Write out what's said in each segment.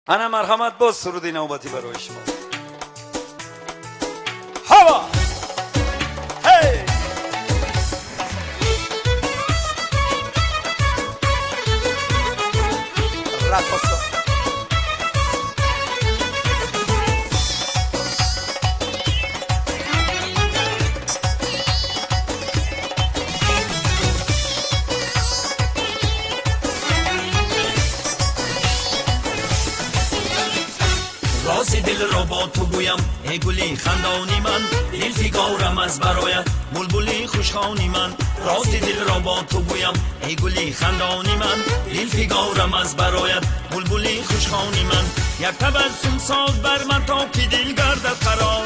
انا مرحمت باز سرودی نوبتی برای شما. هوا هی رقصا راز دل را با تو گویم ای گلی خندانی من، دل فگارم از برایت بلبلی خوشخوانی من. راز دل را با تو گویم ای گلی خندانی من، دل فگارم از برایت بلبلی خوشخوانی من. یک تبسم ساز بر من تا که دل گردد قرار،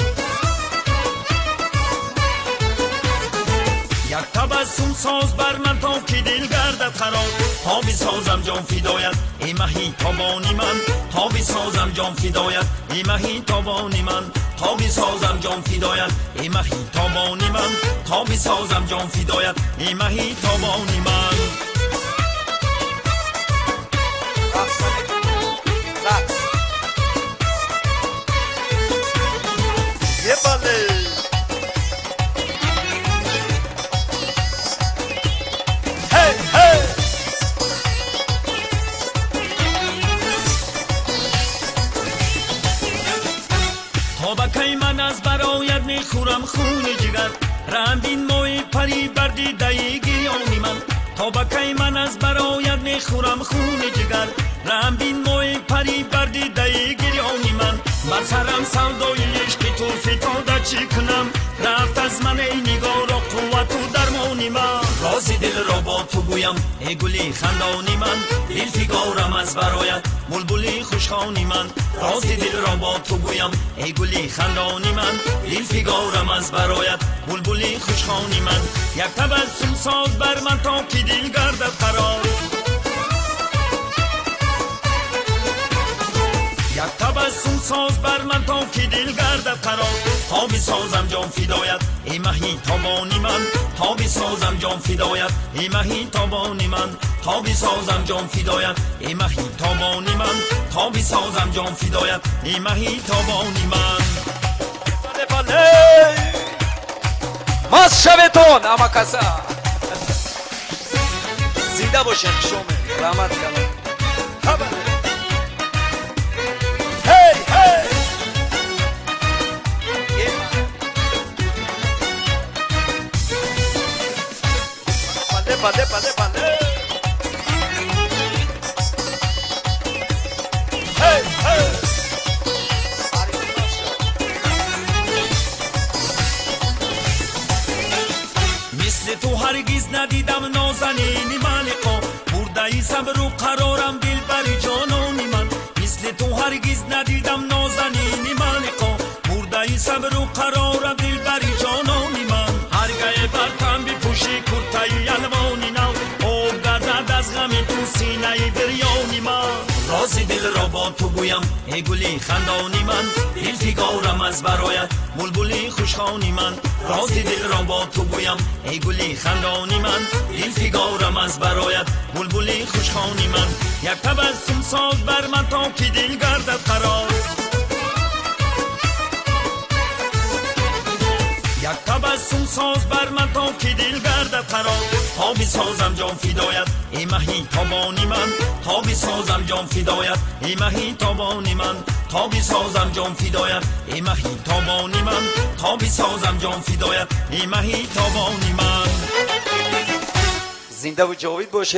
یک تبسم ساز بر من تا که دل گردد قرار. تا بسازم جان فدایت ای مهی تابانی من، تا بسازم جان فدایت ای مهی تابانی من. تا بسازم جان فدایت ای مهی تابانی من، تا بسازم جان فدایت ای مهی تابانی من. یه باله تا بکی من از برایت میخورم خون جگر، رنبین مای پری بردی دیگیانی من. تا بکی من از برایت میخورم خون جگر، رنبین مای پری بردی دیگیانی من. بر سرم سودای عشق تو فتاده چی کنم، رفت از من ای نگاه را قوت و درمانی من. راز دل را با تو گویم ای گلی خندانی من، دل فگارم از برایت بلبلی خوشخوانی من. راز دل را با تو گویم ای گلی خندانی من، دل فگارم از برایت بلبلی خوشخوانی من. یک تبسم ساز بر من تا که دل گردد قرار، یک تبسم ساز بر من تا که دل گردد قرار. تا بسازم جان فدایت ای مهی تابانی من، تا بسازم جان فدایت ای مهی تابانی من. تا بسازم جان فدایت ای مهی تابانی من، تا بسازم جان فدایت ای مهی تابانی من. باله باله ماست شبتون اما کسا زنده باشین شومه رحمت کنم. خبر هی هی باله باله باله باله هی هی مثل تو هرگز ندیدم نازنین ملکا، برده ای صبر و قرارم دل بر جانانی من. مثل تو هرگز ندیدم نازنین ملکا، برده ای صبر و قرارم دل بر جانانی من. هرگاه برتم بپوشی کرتای الوانی نو، آب گردد از غم تو سینه بریانی من. راز دل را با تو گویم ای گلی خندانی من، دل فگارم از برایت بلبلی خوشخوانی من. راز دل را با تو گویم ای گلی خندانی من، دل فگارم از برایت بلبلی خوشخوانی من. یک تبسم ساز بر من تا که دل گردد قرار، یک تبسم ساز بر من تا که دل گردد قرار. تا بسازم جان فدایت ای مهی تابانی من، تا بسازم جان فدایت ای مهی تابانی من. تا بسازم جان فدایت ای مهی تابانی من، تا بسازم جان فدایت ای مهی تابانی من. زنده و جاوید باشه.